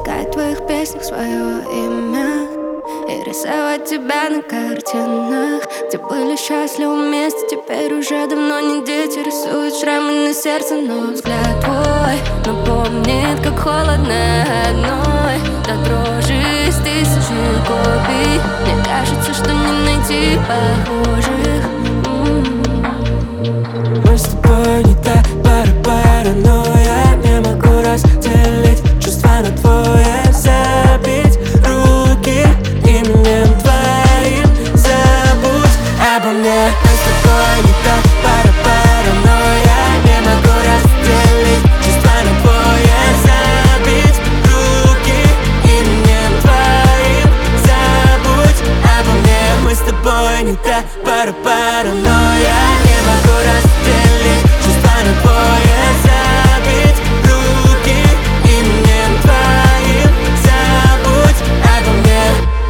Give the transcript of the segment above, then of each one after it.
искать в твоих песнях свое имя и рисовать тебя на картинах, где были счастливы вместе. Теперь уже давно не дети, рисуют шрамы на сердце, но взгляд твой напомнит, как холодно одной до дрожи из тысячи копий. Мне кажется, что не найти похожих. Мы с тобой не та пара, но я не могу разделить чувства на двое. Забить руки именем твоим, забудь обо мне. Мы с тобой не та пара, но я не могу разделить чувства на двое. Забить руки именем твоим, забудь обо мне. Мы с тобой не та пара, но я не могу разделить чувства на двое. Забить руки именем твоим, забудь обо мне.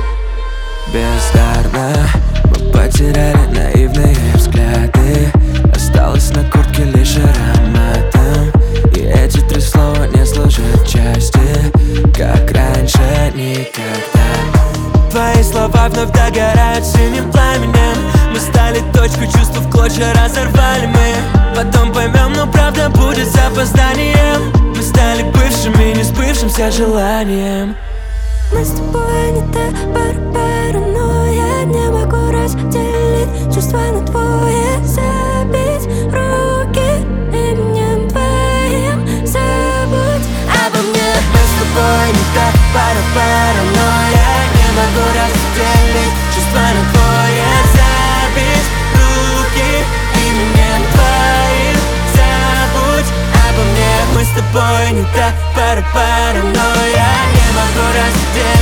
Бездарно мы потеряли наивные взгляды. Осталось на куртке лишь ароматом, и эти три слова не служат части, как раньше никогда. Твои слова вновь догорают синим пламенем. Мы стали точкой, чувств в клочья разорвали мы. Потом поймем, но правда будет с запозданием. Мы стали бывшими, не сбывшимся желанием. Мы с тобой не та пара, но я не могу разделить чувства на двое. Забить руки именем твоим, забудь обо мне. Мы с тобой не та пара, но я не могу разделить чувства на двое. Забить руки именем твоим, забудь обо мне. Мы с тобой не та пара, но я не могу разделить